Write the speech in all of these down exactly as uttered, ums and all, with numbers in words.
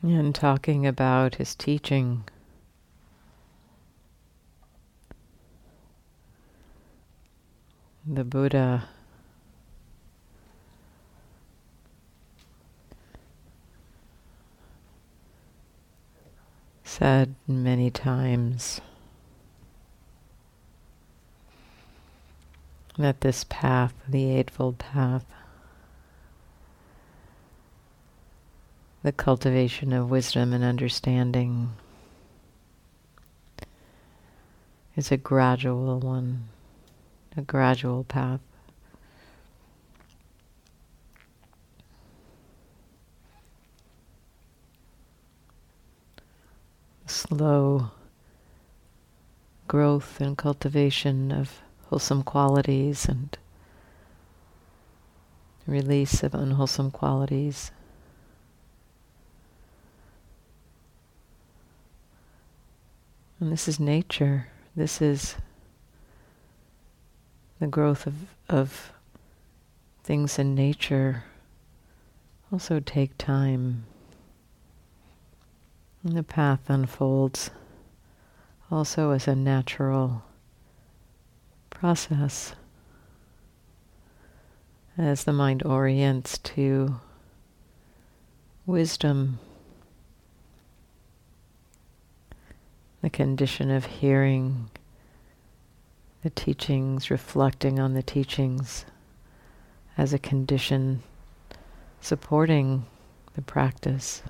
And talking about his teaching, the Buddha said many times that this path, the Eightfold Path, the cultivation of wisdom and understanding, is a gradual one, a gradual path. Slow growth and cultivation of wholesome qualities and release of unwholesome qualities. And this is nature. This is the growth of, of things in nature also take time. And the path unfolds also as a natural process as the mind orients to wisdom, the condition of hearing the teachings, reflecting on the teachings as a condition supporting the practice.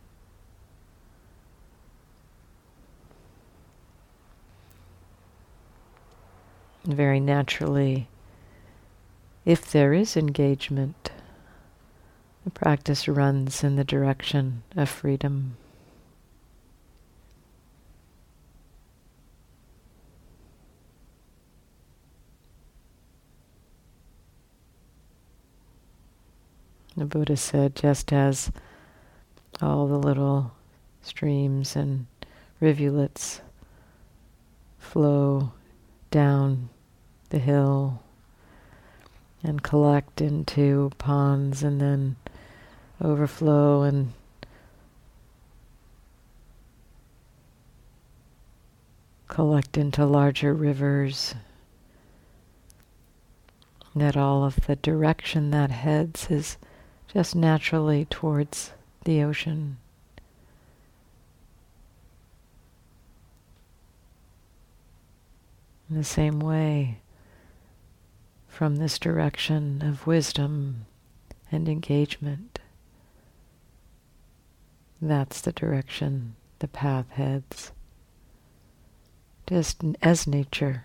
And very naturally, if there is engagement, the practice runs in the direction of freedom. The Buddha said, just as all the little streams and rivulets flow down the hill and collect into ponds and then overflow and collect into larger rivers, that all of the direction that heads is just naturally towards the ocean. In the same way, from this direction of wisdom and engagement, that's the direction the path heads, just as nature.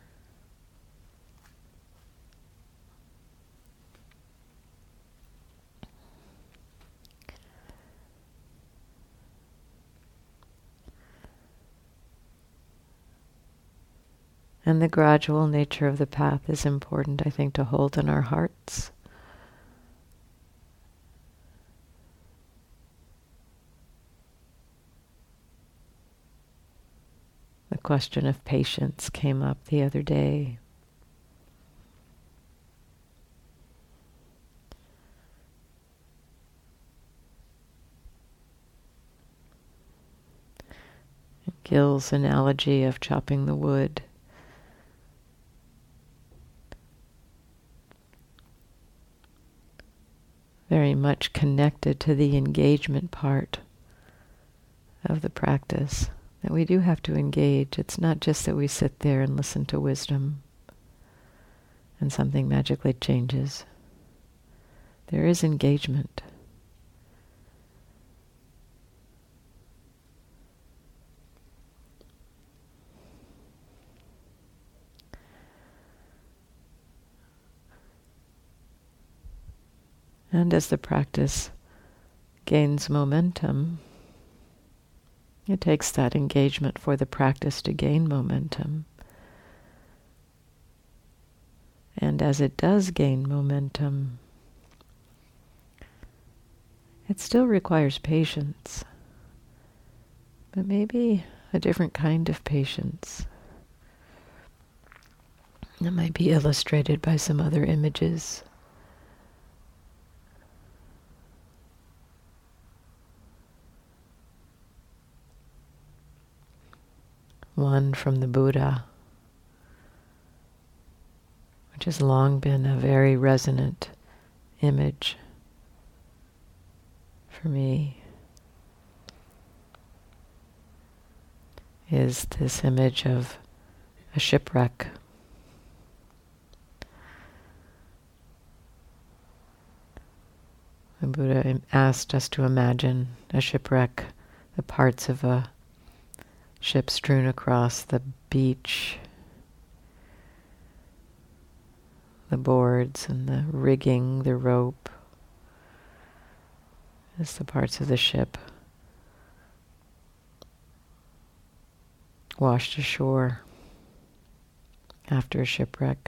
And the gradual nature of the path is important, I think, to hold in our hearts. The question of patience came up the other day. Gil's analogy of chopping the wood. Very much connected to the engagement part of the practice, that we do have to engage. It's not just that we sit there and listen to wisdom and something magically changes. There is engagement. And as the practice gains momentum, it takes that engagement for the practice to gain momentum. And as it does gain momentum, it still requires patience, but maybe a different kind of patience that might be illustrated by some other images. one from the Buddha, which has long been a very resonant image for me, is this image of a shipwreck. The Buddha asked us to imagine a shipwreck, the parts of a ship strewn across the beach, the boards and the rigging, the rope, as the parts of the ship washed ashore after a shipwreck.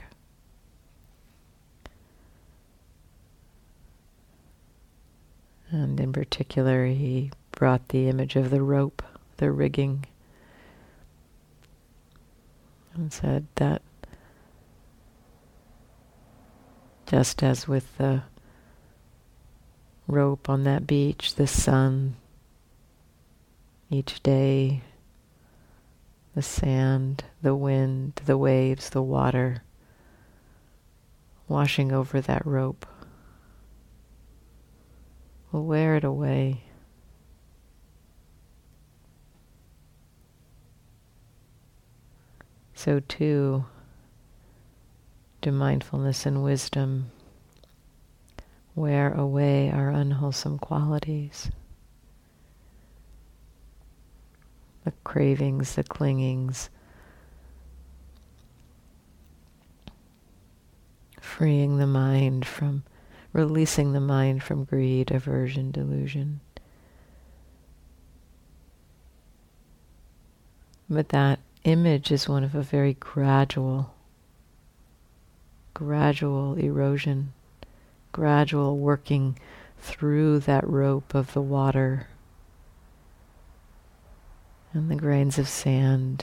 And in particular, he brought the image of the rope, the rigging, and said that just as with the rope on that beach, the sun, each day, the sand, the wind, the waves, the water, washing over that rope, will wear it away. So too, do mindfulness and wisdom wear away our unwholesome qualities, the cravings, the clingings, freeing the mind from, releasing the mind from greed, aversion, delusion. But that image is one of a very gradual, gradual erosion, gradual working through that rope of the water and the grains of sand.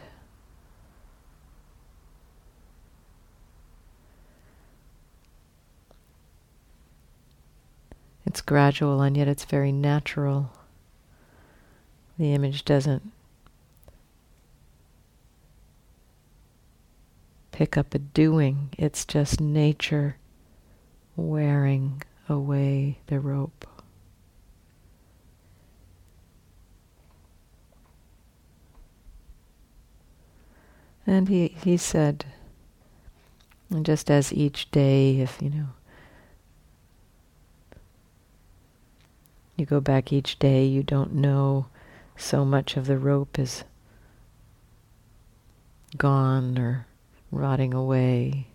It's gradual and yet it's very natural. The image doesn't pick up a doing, it's just nature wearing away the rope. And he, he said, and just as each day, if you know, you go back each day, you don't know so much of the rope is gone or rotting away.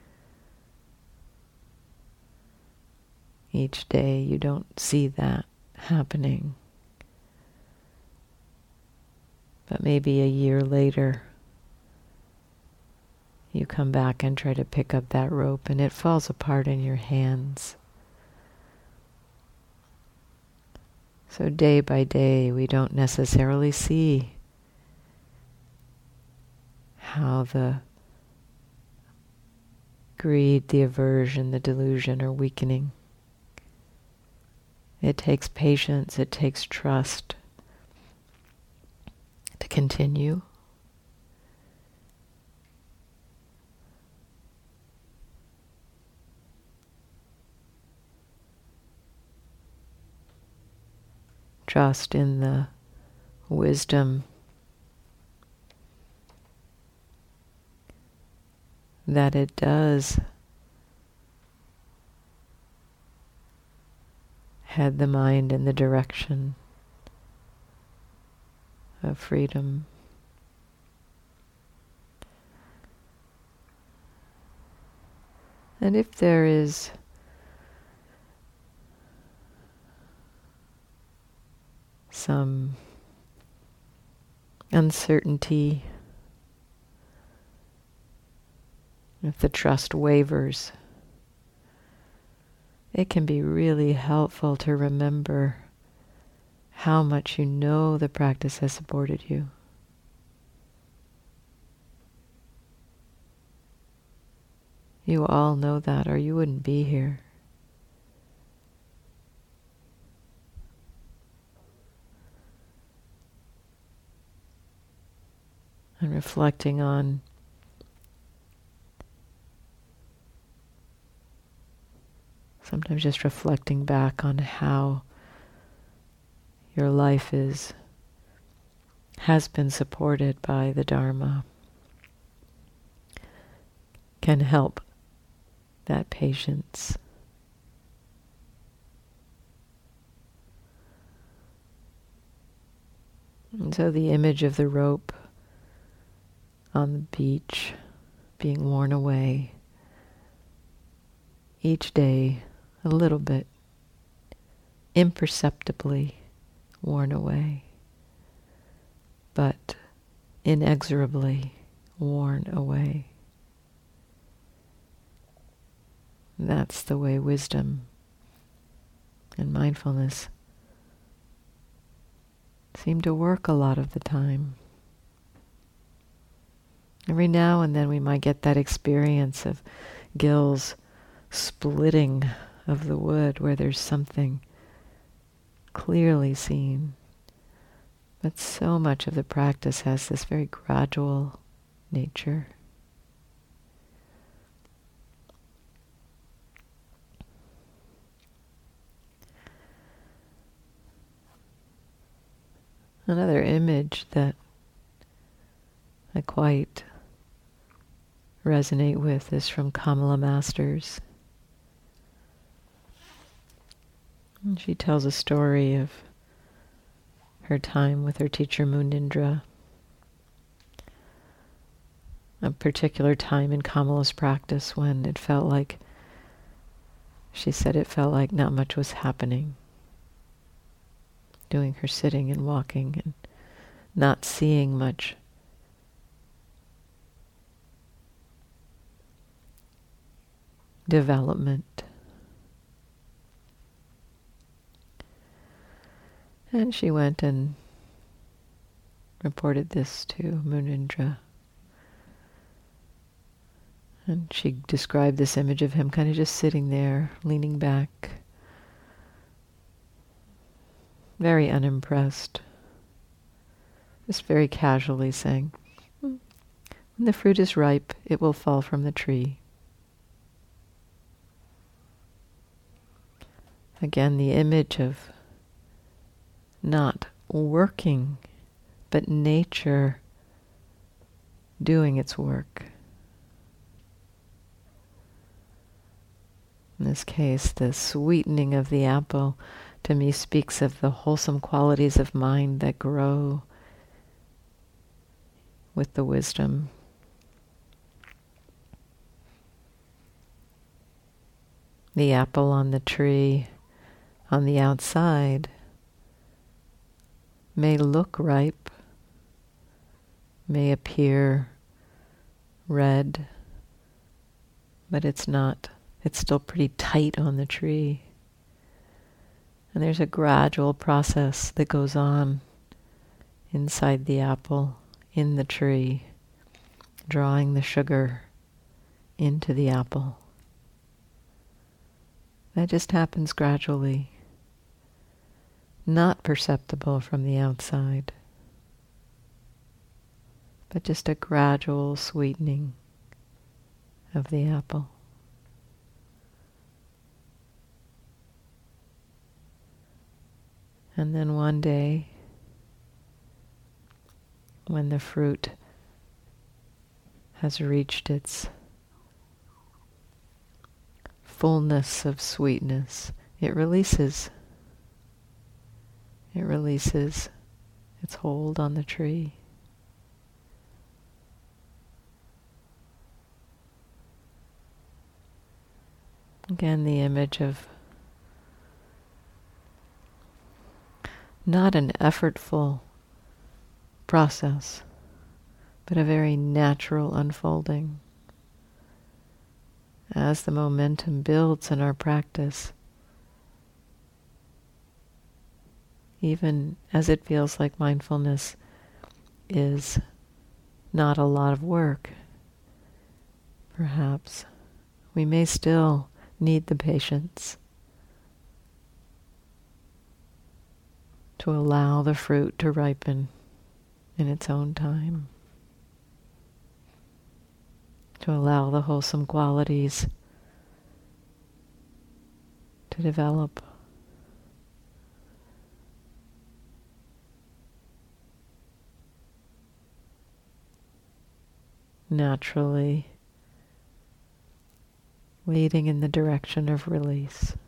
Each day you don't see that happening. But maybe a year later, you come back and try to pick up that rope and it falls apart in your hands. So day by day, we don't necessarily see how the greed, the aversion, the delusion are weakening. It takes patience, it takes trust to continue. Trust in the wisdom that it does head the mind in the direction of freedom. And if there is some uncertainty, if the trust wavers, it can be really helpful to remember how much you know the practice has supported you. You all know that, or you wouldn't be here. And reflecting on sometimes just reflecting back on how your life is has been supported by the Dharma can help that patience. And so the image of the rope on the beach being worn away each day a little bit, imperceptibly worn away, but inexorably worn away. That's the way wisdom and mindfulness seem to work a lot of the time. Every now and then we might get that experience of gills splitting of the wood where there's something clearly seen. But so much of the practice has this very gradual nature. Another image that I quite resonate with is from Kamala Masters. And she tells a story of her time with her teacher Munindra. A particular time in Kamala's practice when it felt like, she said it felt like not much was happening. Doing her sitting and walking and not seeing much development. And she went and reported this to Munindra. And she described this image of him kind of just sitting there, leaning back, very unimpressed, just very casually saying, "When the fruit is ripe, it will fall from the tree." Again, the image of not working, but nature doing its work. In this case, the sweetening of the apple to me speaks of the wholesome qualities of mind that grow with the wisdom. The apple on the tree on the outside may look ripe, may appear red, but it's not. It's still pretty tight on the tree. And there's a gradual process that goes on inside the apple, in the tree, drawing the sugar into the apple. That just happens gradually, not perceptible from the outside, but just a gradual sweetening of the apple. And then one day, when the fruit has reached its fullness of sweetness, it releases. It releases its hold on the tree. Again, the image of not an effortful process, but a very natural unfolding. As the momentum builds in our practice, even as it feels like mindfulness is not a lot of work, perhaps, we may still need the patience to allow the fruit to ripen in its own time. to allow the wholesome qualities to develop. Naturally leading in the direction of release.